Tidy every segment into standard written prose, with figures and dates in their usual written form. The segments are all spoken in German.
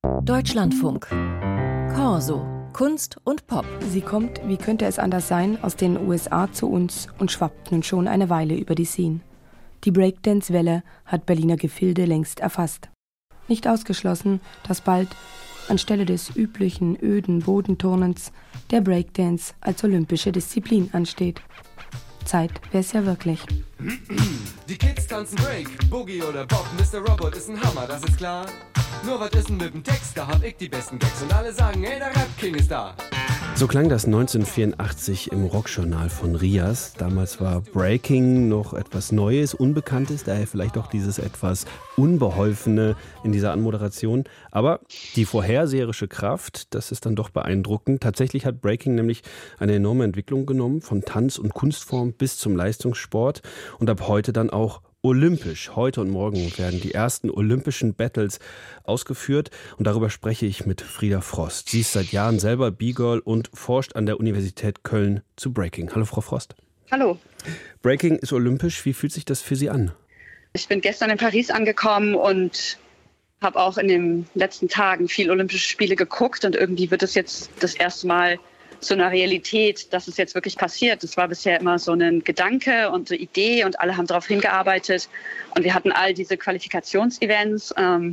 Deutschlandfunk. Corso. Kunst und Pop. Sie kommt, wie könnte es anders sein, aus den USA zu uns und schwappt nun schon eine Weile über die Scene. Die Breakdance-Welle hat Berliner Gefilde längst erfasst. Nicht ausgeschlossen, dass bald anstelle des üblichen öden Bodenturnens der Breakdance als olympische Disziplin ansteht. Zeit wär's ja wirklich. Die Kids tanzen Break, Boogie oder Bob, Mr. Robot ist ein Hammer, das ist klar. Nur was ist denn mit dem Text, da hab ich die besten Gags und alle sagen, ey, der Rap-King ist da. So klang das 1984 im Rockjournal von Rias. Damals war Breaking noch etwas Neues, Unbekanntes, daher vielleicht auch dieses etwas Unbeholfene in dieser Anmoderation. Aber die vorherseherische Kraft, das ist dann doch beeindruckend. Tatsächlich hat Breaking nämlich eine enorme Entwicklung genommen, von Tanz- und Kunstform bis zum Leistungssport und ab heute dann auch olympisch. Heute und morgen werden die ersten olympischen Battles ausgeführt und darüber spreche ich mit Frieda Frost. Sie ist seit Jahren selber B-Girl und forscht an der Universität Köln zu Breaking. Hallo Frau Frost. Hallo. Breaking ist olympisch. Wie fühlt sich das für Sie an? Ich bin gestern in Paris angekommen und habe auch in den letzten Tagen viel Olympische Spiele geguckt und irgendwie wird es jetzt das erste Mal zu einer Realität, dass es jetzt wirklich passiert. Das war bisher immer so ein Gedanke und eine Idee und alle haben darauf hingearbeitet und wir hatten all diese Qualifikationsevents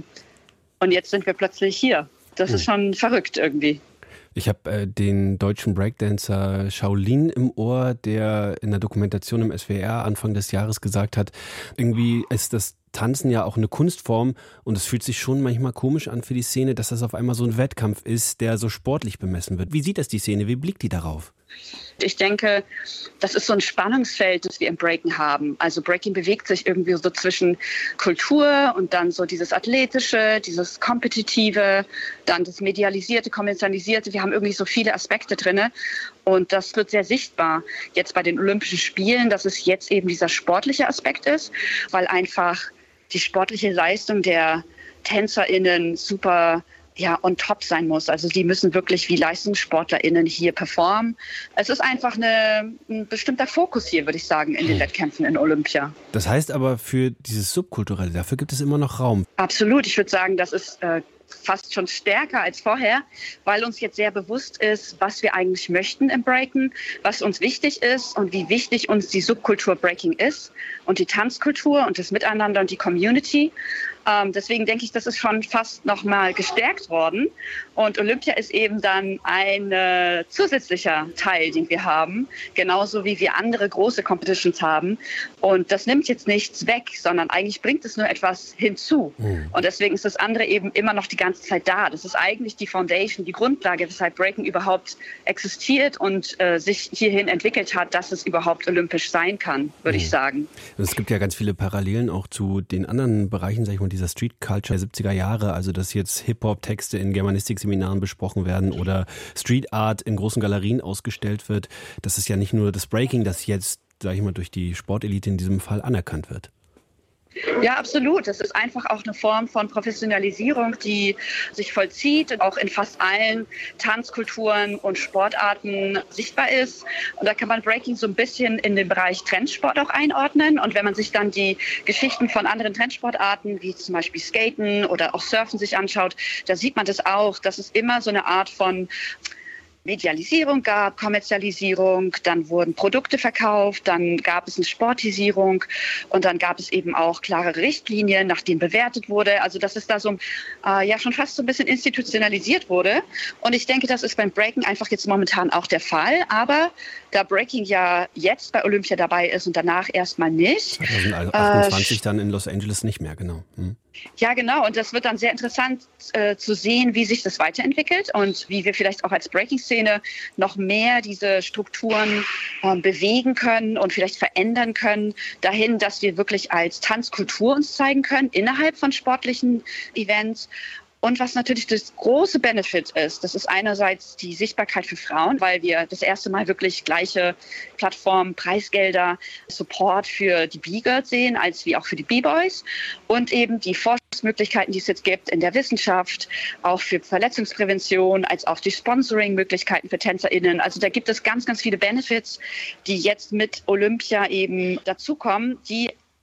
und jetzt sind wir plötzlich hier. Das ist schon verrückt irgendwie. Ich habe den deutschen Breakdancer Shaolin im Ohr, der in der Dokumentation im SWR Anfang des Jahres gesagt hat, irgendwie ist das Tanzen ja auch eine Kunstform und es fühlt sich schon manchmal komisch an für die Szene, dass das auf einmal so ein Wettkampf ist, der so sportlich bemessen wird. Wie sieht das die Szene? Wie blickt die darauf? Ich denke, das ist so ein Spannungsfeld, das wir im Breaking haben. Also Breaking bewegt sich irgendwie so zwischen Kultur und dann so dieses Athletische, dieses Kompetitive, dann das Medialisierte, Kommerzialisierte. Wir haben irgendwie so viele Aspekte drin und das wird sehr sichtbar jetzt bei den Olympischen Spielen, dass es jetzt eben dieser sportliche Aspekt ist, weil einfach die sportliche Leistung der TänzerInnen super on top sein muss. Also die müssen wirklich wie LeistungssportlerInnen hier performen. Es ist einfach ein bestimmter Fokus hier, würde ich sagen, in den Wettkämpfen in Olympia. Das heißt aber für dieses Subkulturelle, dafür gibt es immer noch Raum. Absolut. Ich würde sagen, das ist fast schon stärker als vorher, weil uns jetzt sehr bewusst ist, was wir eigentlich möchten im Breaken, was uns wichtig ist und wie wichtig uns die Subkultur Breaking ist und die Tanzkultur und das Miteinander und die Community. Deswegen denke ich, das ist schon fast nochmal gestärkt worden. Und Olympia ist eben dann ein zusätzlicher Teil, den wir haben, genauso wie wir andere große Competitions haben. Und das nimmt jetzt nichts weg, sondern eigentlich bringt es nur etwas hinzu. Und deswegen ist das andere eben immer noch die ganze Zeit da. Das ist eigentlich die Foundation, die Grundlage, weshalb Breaking überhaupt existiert und sich hierhin entwickelt hat, dass es überhaupt olympisch sein kann, würde ich sagen. Es gibt ja ganz viele Parallelen auch zu den anderen Bereichen, sag ich mal, dieser Street Culture der 70er Jahre, also dass jetzt Hip-Hop-Texte in Germanistik-Seminaren besprochen werden oder Street Art in großen Galerien ausgestellt wird. Das ist ja nicht nur das Breaking, das jetzt, sag ich mal, durch die Sportelite in diesem Fall anerkannt wird. Ja, absolut. Das ist einfach auch eine Form von Professionalisierung, die sich vollzieht und auch in fast allen Tanzkulturen und Sportarten sichtbar ist. Und da kann man Breaking so ein bisschen in den Bereich Trendsport auch einordnen. Und wenn man sich dann die Geschichten von anderen Trendsportarten, wie zum Beispiel Skaten oder auch Surfen sich anschaut, da sieht man das auch, dass es immer so eine Art von Medialisierung gab, Kommerzialisierung, dann wurden Produkte verkauft, dann gab es eine Sportisierung und dann gab es eben auch klare Richtlinien, nach denen bewertet wurde. Also dass es da so schon fast so ein bisschen institutionalisiert wurde. Und ich denke, das ist beim Breaking einfach jetzt momentan auch der Fall. Aber da Breaking ja jetzt bei Olympia dabei ist und danach erstmal nicht. 2028 dann in Los Angeles nicht mehr, genau. Ja, genau. Und das wird dann sehr interessant zu sehen, wie sich das weiterentwickelt und wie wir vielleicht auch als Breaking-Szene noch mehr diese Strukturen bewegen können und vielleicht verändern können, dahin, dass wir wirklich als Tanzkultur uns zeigen können innerhalb von sportlichen Events. Und was natürlich das große Benefit ist, das ist einerseits die Sichtbarkeit für Frauen, weil wir das erste Mal wirklich gleiche Plattformen, Preisgelder, Support für die B-Girls sehen, als wie auch für die B-Boys. Und eben die Forschungsmöglichkeiten, die es jetzt gibt in der Wissenschaft, auch für Verletzungsprävention, als auch die Sponsoring-Möglichkeiten für TänzerInnen. Also da gibt es ganz, ganz viele Benefits, die jetzt mit Olympia eben dazukommen, die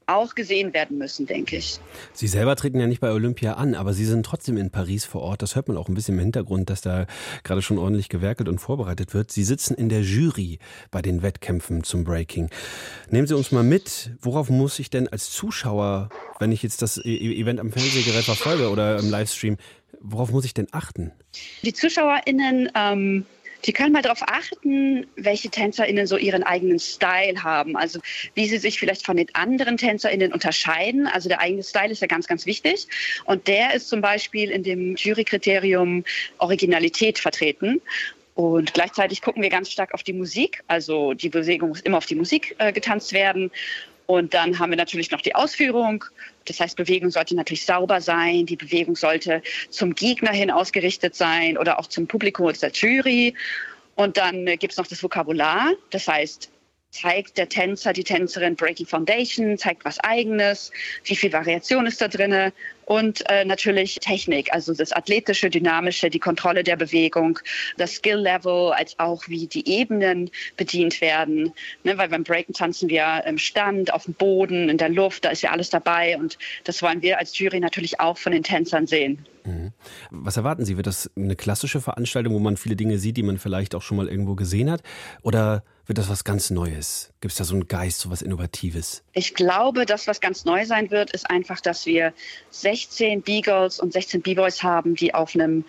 auch gesehen werden müssen, denke ich. Sie selber treten ja nicht bei Olympia an, aber Sie sind trotzdem in Paris vor Ort. Das hört man auch ein bisschen im Hintergrund, dass da gerade schon ordentlich gewerkelt und vorbereitet wird. Sie sitzen in der Jury bei den Wettkämpfen zum Breaking. Nehmen Sie uns mal mit, worauf muss ich denn als Zuschauer, wenn ich jetzt das Event am Fernsehgerät verfolge oder im Livestream, worauf muss ich denn achten? Die ZuschauerInnen, die können mal darauf achten, welche TänzerInnen so ihren eigenen Style haben. Also wie sie sich vielleicht von den anderen TänzerInnen unterscheiden. Also der eigene Style ist ja ganz, ganz wichtig. Und der ist zum Beispiel in dem Jurykriterium Originalität vertreten. Und gleichzeitig gucken wir ganz stark auf die Musik. Also die Bewegung muss immer auf die Musik getanzt werden. Und dann haben wir natürlich noch die Ausführung. Das heißt, Bewegung sollte natürlich sauber sein. Die Bewegung sollte zum Gegner hin ausgerichtet sein oder auch zum Publikum oder der Jury. Und dann gibt es noch das Vokabular. Das heißt, zeigt der Tänzer, die Tänzerin Breaking Foundation, zeigt was Eigenes, wie viel Variation ist da drin und natürlich Technik, also das Athletische, Dynamische, die Kontrolle der Bewegung, das Skill-Level, als auch wie die Ebenen bedient werden. Ne, weil beim Breaken tanzen wir im Stand, auf dem Boden, in der Luft, da ist ja alles dabei und das wollen wir als Jury natürlich auch von den Tänzern sehen. Was erwarten Sie? Wird das eine klassische Veranstaltung, wo man viele Dinge sieht, die man vielleicht auch schon mal irgendwo gesehen hat? Oder wird das was ganz Neues? Gibt es da so einen Geist, so was Innovatives? Ich glaube, das, was ganz neu sein wird, ist einfach, dass wir 16 B-Girls und 16 B-Boys haben, die auf einem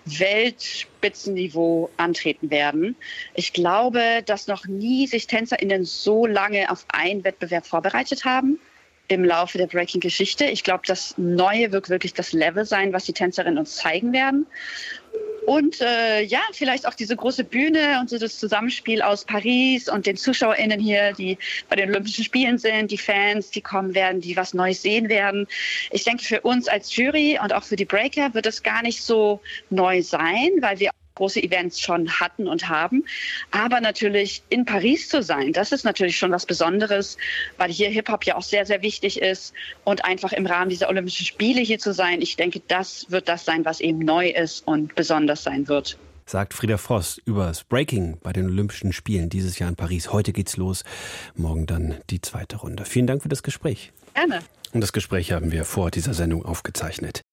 Weltspitzenniveau antreten werden. Ich glaube, dass noch nie sich TänzerInnen so lange auf einen Wettbewerb vorbereitet haben im Laufe der Breaking-Geschichte. Ich glaube, das Neue wird wirklich das Level sein, was die Tänzerinnen uns zeigen werden. Und vielleicht auch diese große Bühne und so das Zusammenspiel aus Paris und den ZuschauerInnen hier, die bei den Olympischen Spielen sind, die Fans, die kommen werden, die was Neues sehen werden. Ich denke, für uns als Jury und auch für die Breaker wird es gar nicht so neu sein, weil wir große Events schon hatten und haben. Aber natürlich in Paris zu sein, das ist natürlich schon was Besonderes, weil hier Hip-Hop ja auch sehr, sehr wichtig ist und einfach im Rahmen dieser Olympischen Spiele hier zu sein. Ich denke, das wird das sein, was eben neu ist und besonders sein wird. Sagt Frieda Frost über das Breaking bei den Olympischen Spielen dieses Jahr in Paris. Heute geht's los, morgen dann die zweite Runde. Vielen Dank für das Gespräch. Gerne. Und das Gespräch haben wir vor dieser Sendung aufgezeichnet.